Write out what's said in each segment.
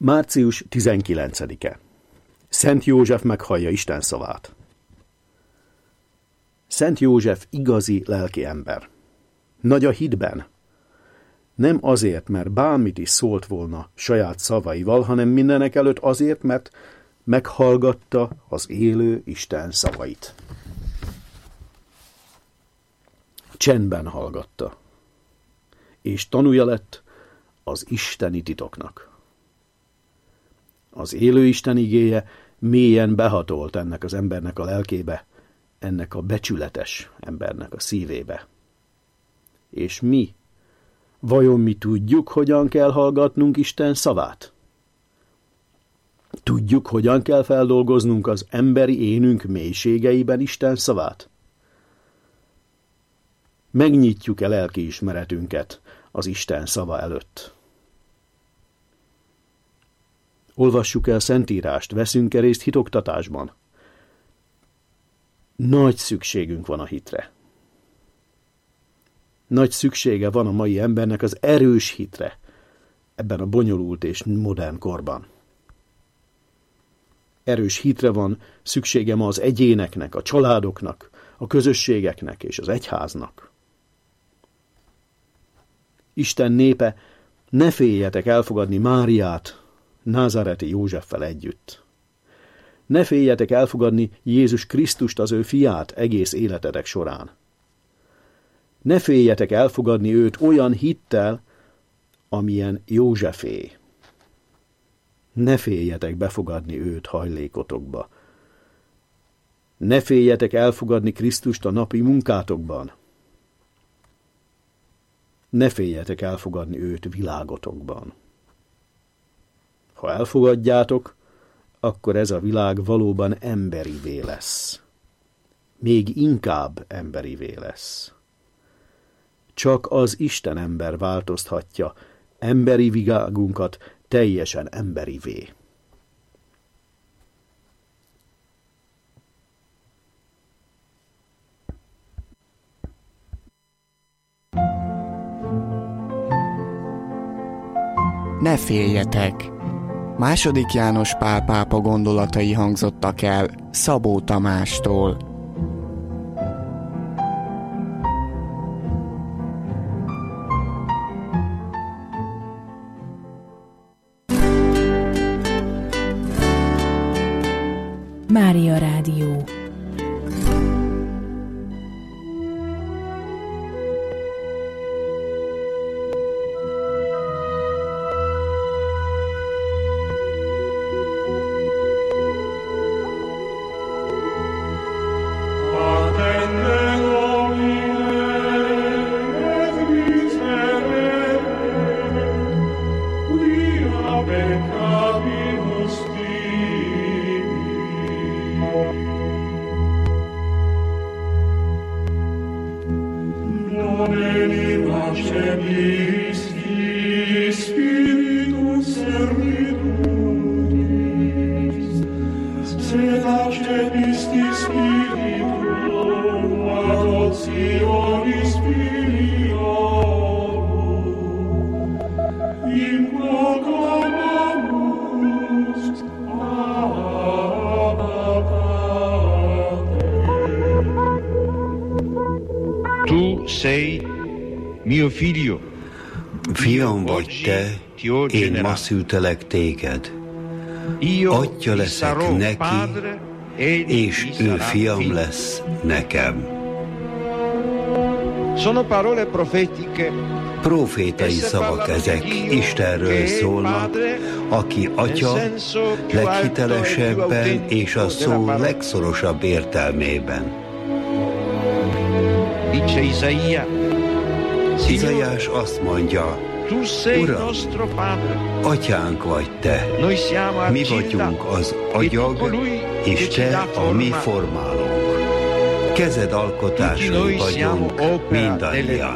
Március 19-e. Szent József meghallja Isten szavát. Szent József igazi lelki ember. Nagy a hitben. Nem azért, mert bármit is szólt volna saját szavaival, hanem mindenekelőtt azért, mert meghallgatta az élő Isten szavait. Csendben hallgatta, és tanúja lett az isteni titoknak. Az élő Isten igéje mélyen behatolt ennek az embernek a lelkébe, ennek a becsületes embernek a szívébe. És mi? Vajon mi tudjuk, hogyan kell hallgatnunk Isten szavát? Tudjuk, hogyan kell feldolgoznunk az emberi énünk mélységeiben Isten szavát? Megnyitjuk-e lelkiismeretünket az Isten szava előtt? Olvassuk el Szentírást, veszünk-e részt hitoktatásban? Nagy szükségünk van a hitre. Nagy szüksége van a mai embernek az erős hitre ebben a bonyolult és modern korban. Erős hitre van szüksége ma az egyéneknek, a családoknak, a közösségeknek és az egyháznak. Isten népe, ne féljetek elfogadni Máriát názáreti Józseffel együtt. Ne féljetek elfogadni Jézus Krisztust, az ő fiát egész életetek során. Ne féljetek elfogadni őt olyan hittel, amilyen Józsefé. Ne féljetek befogadni őt hajlékotokba. Ne féljetek elfogadni Krisztust a napi munkátokban. Ne féljetek elfogadni őt világotokban. Ha elfogadjátok, akkor ez a világ valóban emberivé lesz. Még inkább emberivé lesz. Csak az Isten ember változtatja emberi világunkat teljesen emberivé. Ne féljetek! II. János Pál pápa gondolatai hangzottak el Szabó Tamástól. Mária Rádió. Fiam vagy te, én ma szültelek téged. Atya leszek neki, és ő fiam lesz nekem. Profétai szavak ezek, Istenről szólnak, aki Atya leghitelesebben és a szó legszorosabb értelmében. Izaiás azt mondja, Uram, Atyánk vagy te, mi vagyunk az agyag, és te a mi formálónk. Kezed alkotásai vagyunk mindannyian.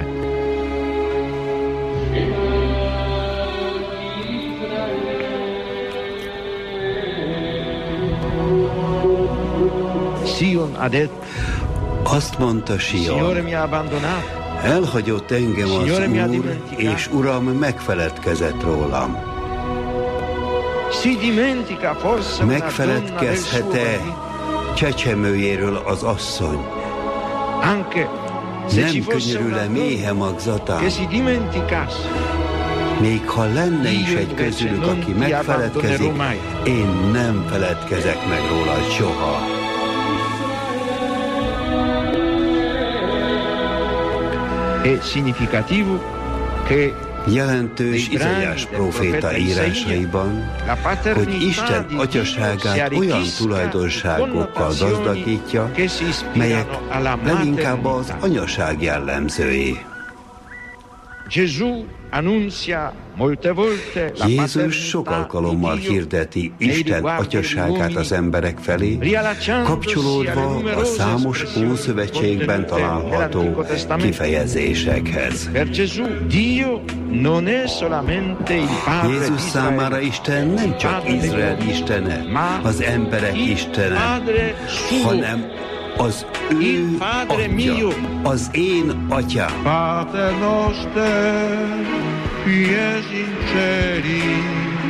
Azt mondta Sion, elhagyott engem az Úr, és Uram megfeledkezett rólam. Megfeledkezhet-e csecsemőjéről az asszony? Nem könyörül-e méhe magzatán? Még ha lenne is egy közülük, aki megfeledkezik, én nem feledkezek meg róla soha. Jelentős Izaiás próféta írásaiban, hogy Isten atyaságát olyan tulajdonságokkal gazdagítja, melyek leginkább az anyaság jellemzői. Jézus sok alkalommal hirdeti Isten atyaságát az emberek felé, kapcsolódva a számos Ószövetségben található kifejezésekhez. Jézus számára Isten nem csak Izrael istene, az emberek istene, hanem az ő atya, az én atyám. Pater noster, qui es in celi,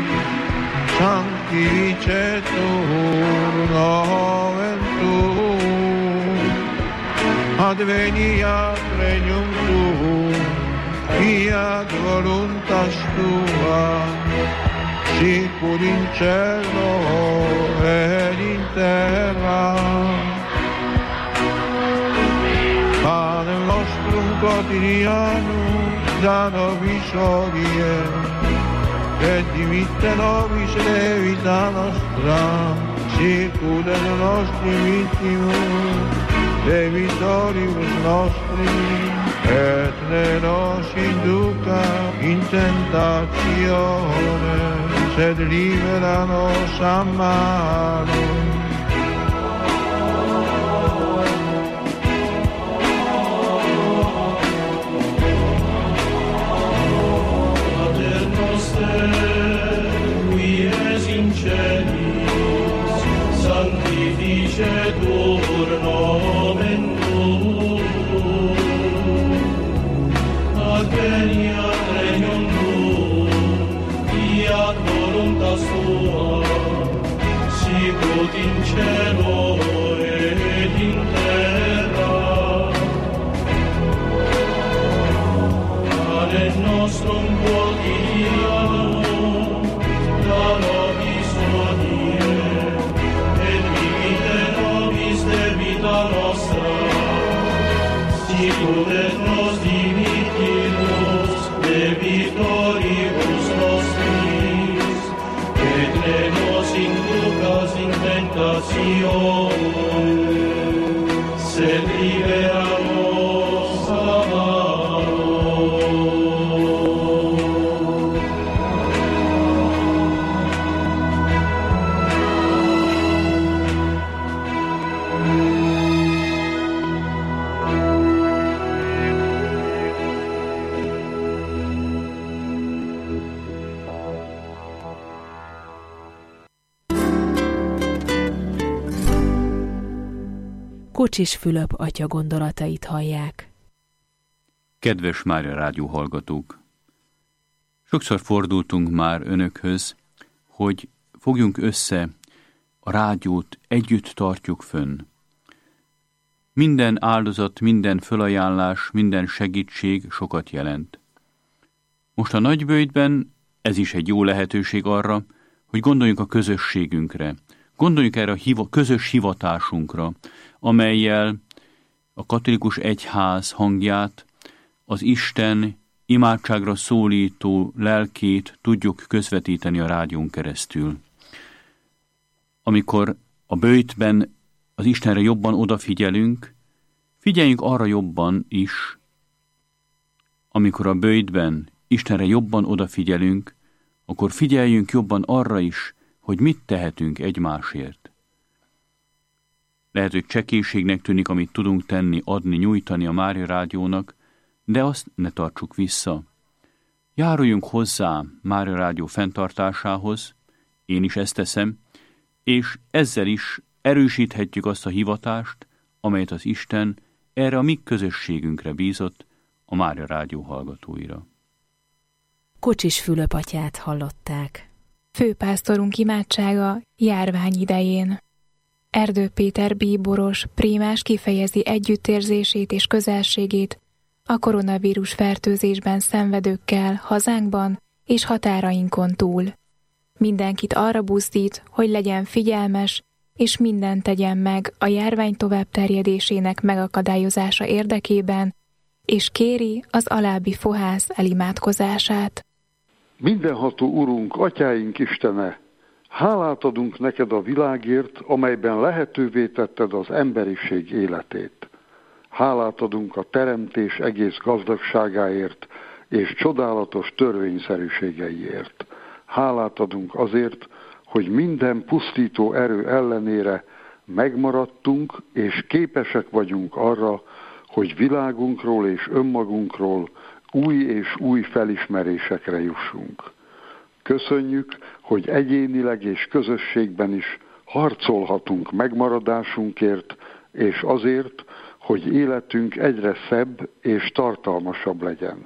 sanctificetur nomen tuum, adveniat regnum tuum, fiat voluntas tua, sicur in cielo et in terra. Panem nostrum quotidianum da nobis hodie, et dimitte nobis debita nostra, sicut et nostri victimus debitoribus nostri, et ne nos induca in tentatione, sed libera nos a malo. Sanctificetur nomen tuum, adveniat regnum tuum, fiat voluntas tua, sicut in cielo et in terra. Panem nostrum quotidianum da nobis hodie, debita nostra, sicut et nos dimittimus debitoribus nostris, et ne nos inducas in tentatione, sed libera nos a malo. Kocsis Fülöp atya gondolatait hallják. Kedves Mária Rádió hallgatók! Sokszor fordultunk már önökhöz, hogy fogjunk össze, a rádiót együtt tartjuk fönn. Minden áldozat, minden fölajánlás, minden segítség sokat jelent. Most a Nagyböjtben ez is egy jó lehetőség arra, hogy gondoljunk a közösségünkre, gondoljunk erre a közös hivatásunkra, amellyel a katolikus egyház hangját, az Isten imádságra szólító lelkét tudjuk közvetíteni a rádión keresztül. Amikor a böjtben az Istenre jobban odafigyelünk, figyeljünk arra jobban is, amikor a böjtben Istenre jobban odafigyelünk, akkor figyeljünk jobban arra is, hogy mit tehetünk egymásért. Lehet, hogy csekélységnek tűnik, amit tudunk tenni, adni, nyújtani a Mária Rádiónak, de azt ne tartsuk vissza. Járuljunk hozzá Mária Rádió fenntartásához, én is ezt teszem, és ezzel is erősíthetjük azt a hivatást, amelyet az Isten erre a mi közösségünkre bízott, a Mária Rádió hallgatóira. Kocsis Fülöp atyát hallották. Főpásztorunk imádsága járvány idején. Erdő Péter bíboros prímás kifejezi együttérzését és közelségét a koronavírus fertőzésben szenvedőkkel hazánkban és határainkon túl. Mindenkit arra buzdít, hogy legyen figyelmes, és mindent tegyen meg a járvány továbbterjedésének megakadályozása érdekében, és kéri az alábbi fohász elimádkozását. Mindenható Urunk, Atyáink Istene, hálát adunk neked a világért, amelyben lehetővé tetted az emberiség életét. Hálát adunk a teremtés egész gazdagságáért és csodálatos törvényszerűségeiért. Hálát adunk azért, hogy minden pusztító erő ellenére megmaradtunk, és képesek vagyunk arra, hogy világunkról és önmagunkról új és új felismerésekre jussunk. Köszönjük, hogy egyénileg és közösségben is harcolhatunk megmaradásunkért, és azért, hogy életünk egyre szebb és tartalmasabb legyen.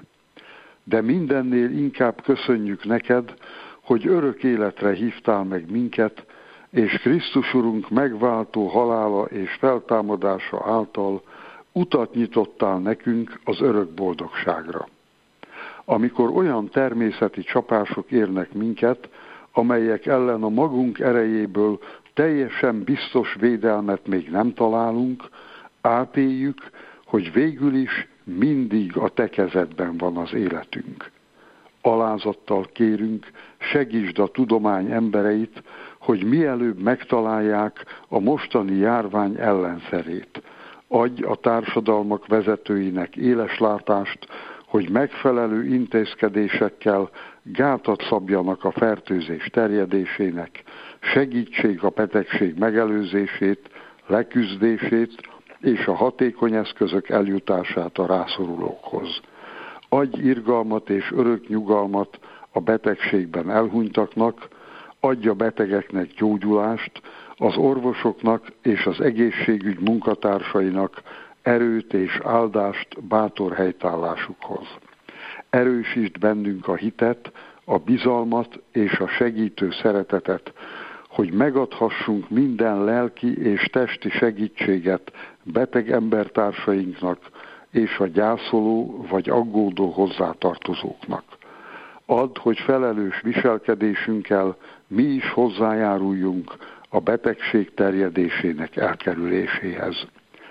De mindennél inkább köszönjük neked, hogy örök életre hívtál meg minket, és Krisztus Urunk megváltó halála és feltámadása által utat nyitottál nekünk az örök boldogságra. Amikor olyan természeti csapások érnek minket, amelyek ellen a magunk erejéből teljesen biztos védelmet még nem találunk, átéljük, hogy végül is mindig a te kezedben van az életünk. Alázattal kérünk, segítsd a tudomány embereit, hogy mielőbb megtalálják a mostani járvány ellenszerét. Adj a társadalmak vezetőinek éles látást, hogy megfelelő intézkedésekkel gátat szabjanak a fertőzés terjedésének, segítsék a betegség megelőzését, leküzdését és a hatékony eszközök eljutását a rászorulókhoz. Adj irgalmat és örök nyugalmat a betegségben elhunytaknak, adj a betegeknek gyógyulást, az orvosoknak és az egészségügy munkatársainak erőt és áldást bátor helytállásukhoz. Erősítsd bennünk a hitet, a bizalmat és a segítő szeretetet, hogy megadhassunk minden lelki és testi segítséget beteg embertársainknak és a gyászoló vagy aggódó hozzátartozóknak. Add, hogy felelős viselkedésünkkel mi is hozzájáruljunk a betegség terjedésének elkerüléséhez.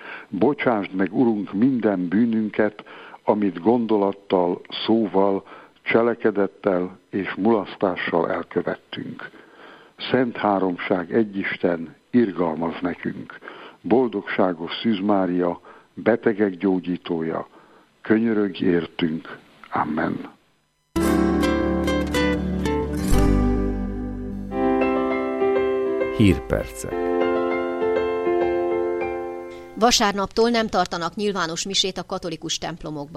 Bocsásd meg, Urunk, minden bűnünket, amit gondolattal, szóval, cselekedettel és mulasztással elkövettünk. Szent Háromság egyisten, irgalmaz nekünk. Boldogságos Szűz Mária, betegek gyógyítója, könyörögj értünk. Amen. Hírpercek. Vasárnaptól nem tartanak nyilvános misét a katolikus templomokban.